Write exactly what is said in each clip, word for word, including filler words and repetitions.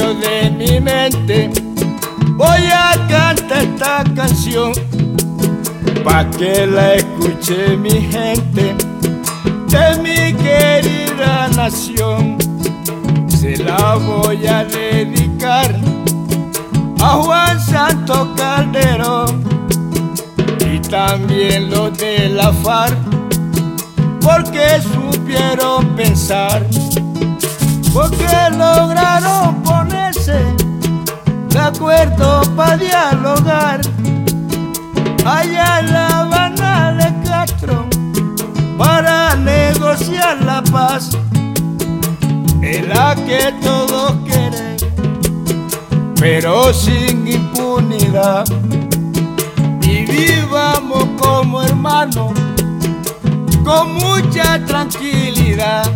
medio de mi mente voy a cantar esta canción pa' que la escuche mi gente de mi querida nación. Se la voy a dedicar a Juan Santos Calderón y también los de la FARC, porque supieron pensar, porque lograron ponerse de acuerdo para dialogar allá en La Habana de Castro para negociar la paz, en la que todos quieren, pero sin impunidad, y vivamos como hermanos con mucha tranquilidad.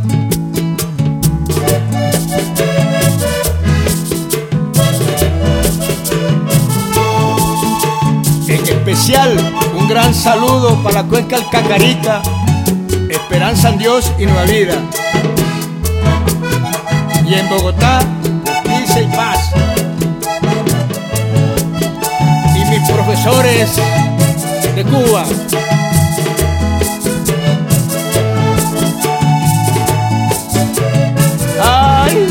En especial, un gran saludo para la cuenca del Cacarica, Esperanza en Dios y Nueva Vida. Y en Bogotá, justicia y paz. Y mis profesores de Cuba. Ay,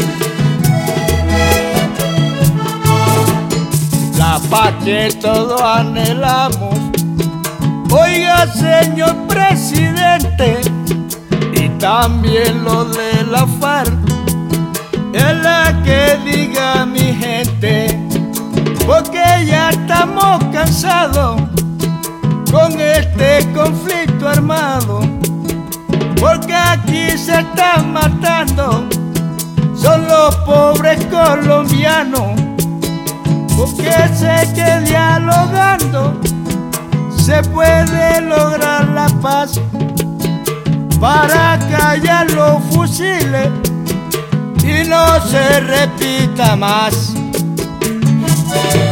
la paz que todos anhelamos. Oiga, señor presidente, y también lo de la FARC, es la que diga mi gente, porque ya estamos cansados con este conflicto armado, porque aquí se están matando, son los pobres colombianos, porque sé que dialogando se puede lograr la paz para callar los fusiles y no se repita más.